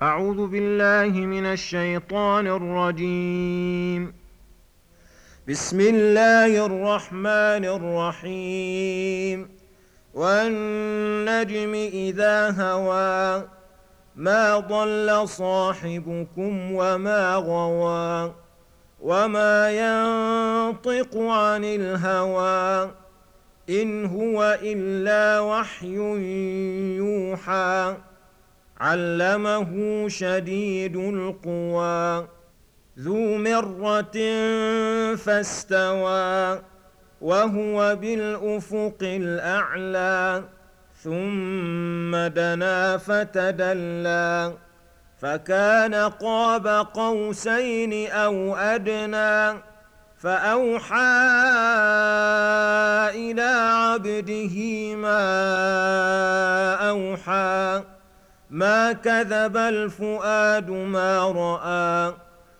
أعوذ بالله من الشيطان الرجيم. بسم الله الرحمن الرحيم. والنجم إذا هوى ما ضل صاحبكم وما غوى وما ينطق عن الهوى إن هو إلا وحي يوحى علمه شديد القوى ذو مرة فاستوى وهو بالأفق الأعلى ثم دنا فتدلى فكان قاب قوسين أو أدنى فأوحى إلى عبده ما أوحى ما كذب الفؤاد ما رأى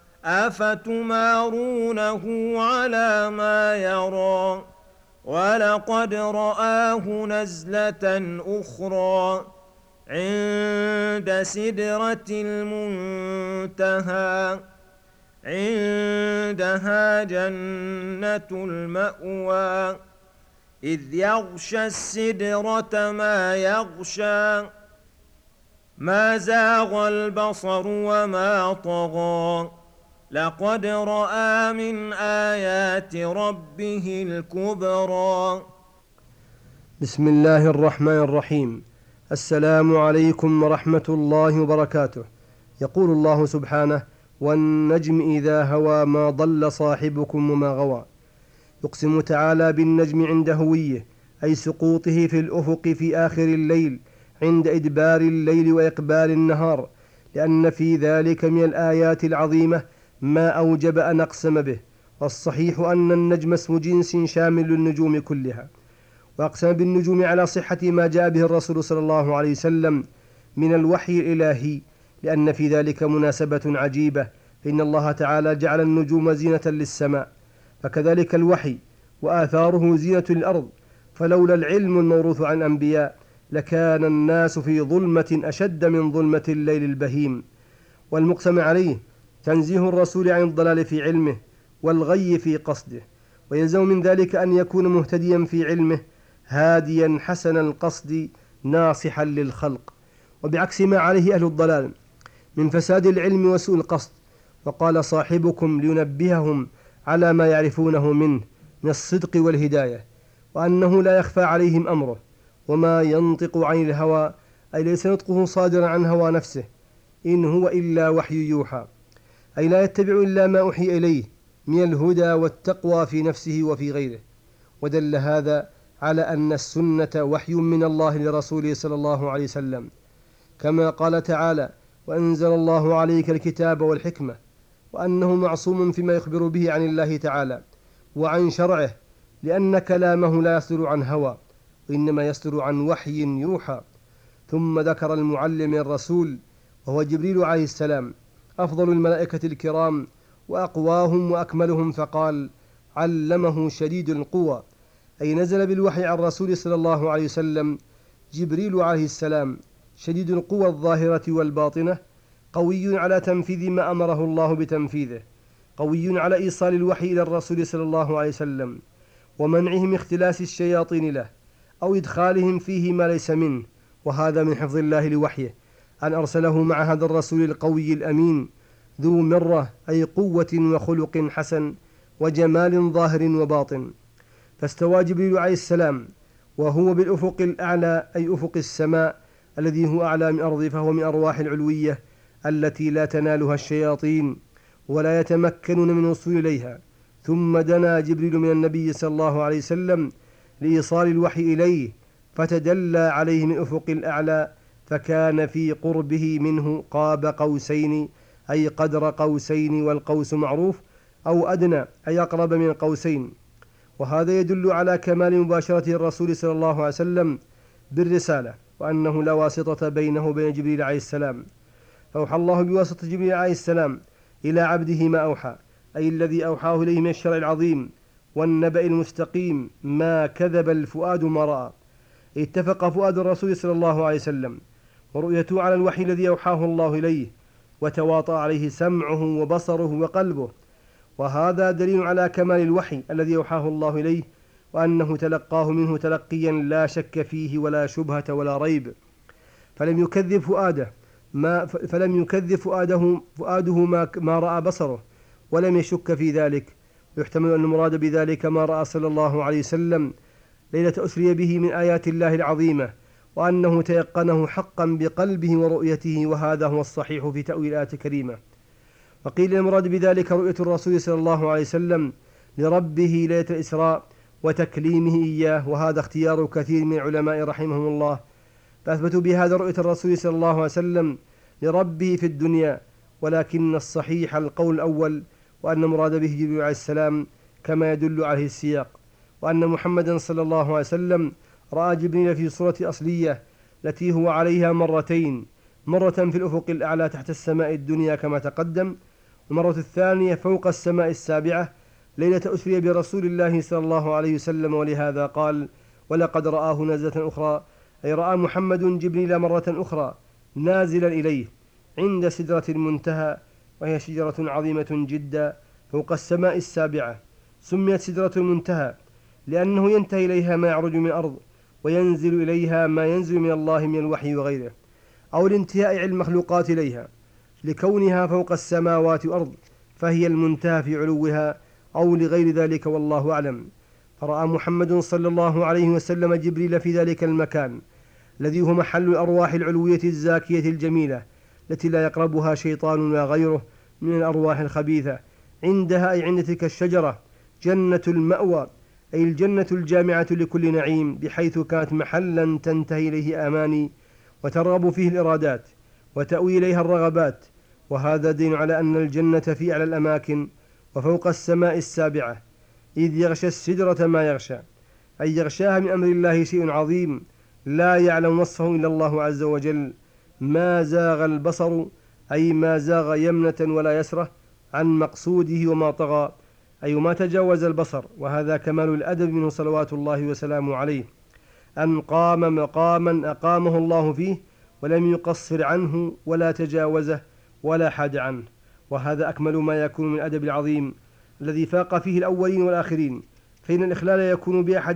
أفتمارونه على ما يرى ولقد رآه نزلة أخرى عند سدرة المنتهى عندها جنة المأوى إذ يغشى السدرة ما يغشى ما زاغ البصر وما طغى لقد رأى من آيات ربه الكبرى. بسم الله الرحمن الرحيم. السلام عليكم ورحمة الله وبركاته. يقول الله سبحانه: والنجم إذا هوى ما ضل صاحبكم وما غوى. يقسم تعالى بالنجم عند هويه، أي سقوطه في الأفق في آخر الليل عند إدبار الليل وإقبال النهار، لأن في ذلك من الآيات العظيمة ما أوجب أن أقسم به. والصحيح أن النجم اسم جنس شامل للنجوم كلها، وأقسم بالنجوم على صحة ما جاء به الرسول صلى الله عليه وسلم من الوحي الإلهي، لأن في ذلك مناسبة عجيبة، فإن الله تعالى جعل النجوم زينة للسماء، فكذلك الوحي وآثاره زينة للأرض. فلولا العلم الموروث عن الأنبياء لكان الناس في ظلمة أشد من ظلمة الليل البهيم. والمقسم عليه تنزيه الرسول عن الضلال في علمه والغي في قصده، ويلزم من ذلك أن يكون مهتديا في علمه هاديا حسن القصد ناصحا للخلق، وبعكس ما عليه أهل الضلال من فساد العلم وسوء القصد. وقال صاحبكم لينبههم على ما يعرفونه منه من الصدق والهداية، وأنه لا يخفى عليهم أمره، وما ينطق عن الهوى، أي ليس نطقه صادرا عن هوى نفسه، إن هو إلا وحي يوحى، أي لا يتبع إلا ما أوحي إليه من الهدى والتقوى في نفسه وفي غيره. ودل هذا على أن السنة وحي من الله لرسوله صلى الله عليه وسلم، كما قال تعالى: وأنزل الله عليك الكتاب والحكمة، وأنه معصوم فيما يخبر به عن الله تعالى وعن شرعه، لأن كلامه لا يصدر عن هوى، وإنما يصدر عن وحي يوحى. ثم ذكر المعلم الرسول وهو جبريل عليه السلام، أفضل الملائكة الكرام وأقواهم وأكملهم، فقال: علمه شديد القوى، أي نزل بالوحي عن الرسول صلى الله عليه وسلم جبريل عليه السلام شديد القوى الظاهرة والباطنة، قوي على تنفيذ ما أمره الله بتنفيذه، قوي على إيصال الوحي إلى الرسول صلى الله عليه وسلم ومنعهم اختلاس الشياطين له أو إدخالهم فيه ما ليس منه. وهذا من حفظ الله لوحيه، أن أرسله مع هذا الرسول القوي الأمين ذو مرة، أي قوة وخلق حسن وجمال ظاهر وباطن. فاستوى جبريل عليه السلام وهو بالأفق الأعلى، أي أفق السماء الذي هو أعلى من الأرض، فهو من أرواح العلوية التي لا تنالها الشياطين ولا يتمكنون من الوصول إليها. ثم دنا جبريل من النبي صلى الله عليه وسلم لإيصال الوحي إليه، فتدلى عليه من أفق الأعلى، فكان في قربه منه قاب قوسين، أي قدر قوسين، والقوس معروف، أو أدنى أي أقرب من قوسين. وهذا يدل على كمال مباشرة الرسول صلى الله عليه وسلم بالرسالة، وأنه لا واسطة بينه وبين جبريل عليه السلام. فأوحى الله بواسطة جبريل عليه السلام إلى عبده ما أوحى، أي الذي أوحاه إليه من الشرع العظيم والنبأ المستقيم. ما كذب الفؤاد ما رأى. اتفق فؤاد الرسول صلى الله عليه وسلم ورؤيته على الوحي الذي أوحاه الله إليه، وتواطأ عليه سمعه وبصره وقلبه، وهذا دليل على كمال الوحي الذي أوحاه الله إليه، وأنه تلقاه منه تلقيا لا شك فيه ولا شبهة ولا ريب، فلم يكذب فؤاده ما رأى بصره، ولم يشك في ذلك. ويحتمل أن المراد بذلك ما رأى صلى الله عليه وسلم ليلة أسري به من آيات الله العظيمة، وأنه تيقنه حقا بقلبه ورؤيته، وهذا هو الصحيح في تأويل الآيات الكريمة. وقيل المراد بذلك رؤية الرسول صلى الله عليه وسلم لربه ليلة الإسراء وتكليمه إياه، وهذا اختيار كثير من العلماء رحمهم الله، فأثبتوا بهذا رؤية الرسول صلى الله عليه وسلم لربه في الدنيا، ولكن الصحيح القول الأول، وأن مراد به جبريل عليه السلام كما يدل عليه السياق، وأن محمدا صلى الله عليه وسلم رأى جبريل في صورة أصلية التي هو عليها مرتين، مرة في الأفق الأعلى تحت السماء الدنيا كما تقدم، والمرة الثانية فوق السماء السابعة ليلة أسري برسول الله صلى الله عليه وسلم، ولهذا قال: ولقد رآه نزلة أخرى، أي رأى محمد جبريل مرة أخرى نازلا إليه عند سدرة المنتهى، وهي شجرة عظيمة جدا فوق السماء السابعة. سميت سدرة المنتهى لأنه ينتهي إليها ما يعرج من الأرض، وينزل إليها ما ينزل من الله من الوحي وغيره، أو لانتهاء علم المخلوقات إليها لكونها فوق السماوات والأرض، فهي المنتهى في علوها، أو لغير ذلك والله أعلم. فرأى محمد صلى الله عليه وسلم جبريل في ذلك المكان الذي هو محل الأرواح العلوية الزاكية الجميلة التي لا يقربها شيطان ولا غيره من الأرواح الخبيثة، عندها أي عند تلك الشجرة جنة المأوى، أي الجنة الجامعة لكل نعيم، بحيث كانت محلا تنتهي إليه آماني وترغب فيه الإرادات وتأوي إليها الرغبات. وهذا دين على أن الجنة في أعلى الأماكن وفوق السماء السابعة، إذ يغشى السدرة ما يغشى، أي يغشاها من أمر الله شيء عظيم لا يعلم وصفه إلا الله عز وجل. ما زاغ البصر، أي ما زاغ يمنة ولا يسرة عن مقصوده وما طغى، أي ما تجاوز البصر. وهذا كمال الأدب منه صلوات الله وسلامه عليه، أن قام مقاما أقامه الله فيه ولم يقصر عنه ولا تجاوزه ولا حاد عنه، وهذا أكمل ما يكون من الأدب العظيم الذي فاق فيه الأولين والآخرين. فإن الإخلال يكون بأحد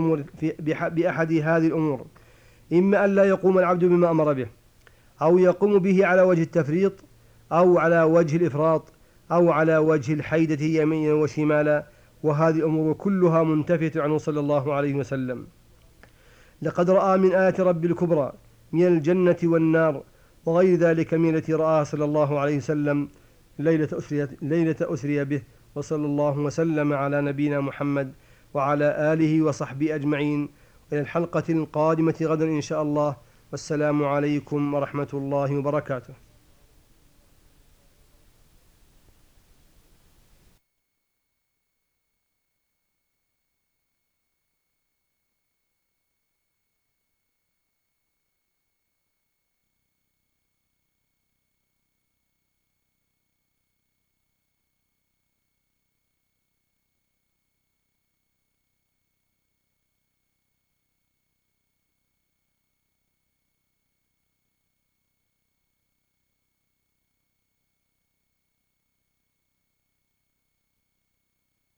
هذه الأمور، إما أن لا يقوم العبد بما أمر به، أو يقوم به على وجه التفريط، أو على وجه الإفراط، أو على وجه الحيدة يمينا وشمالا، وهذه الأمور كلها منتفية عنه صلى الله عليه وسلم. لقد رأى من آيات رب الكبرى من الجنة والنار وغير ذلك من التي رآها صلى الله عليه وسلم ليلة أسري به. وصلى الله وسلم على نبينا محمد وعلى آله وصحبه أجمعين، إلى الحلقة القادمة غدا إن شاء الله، والسلام عليكم ورحمة الله وبركاته.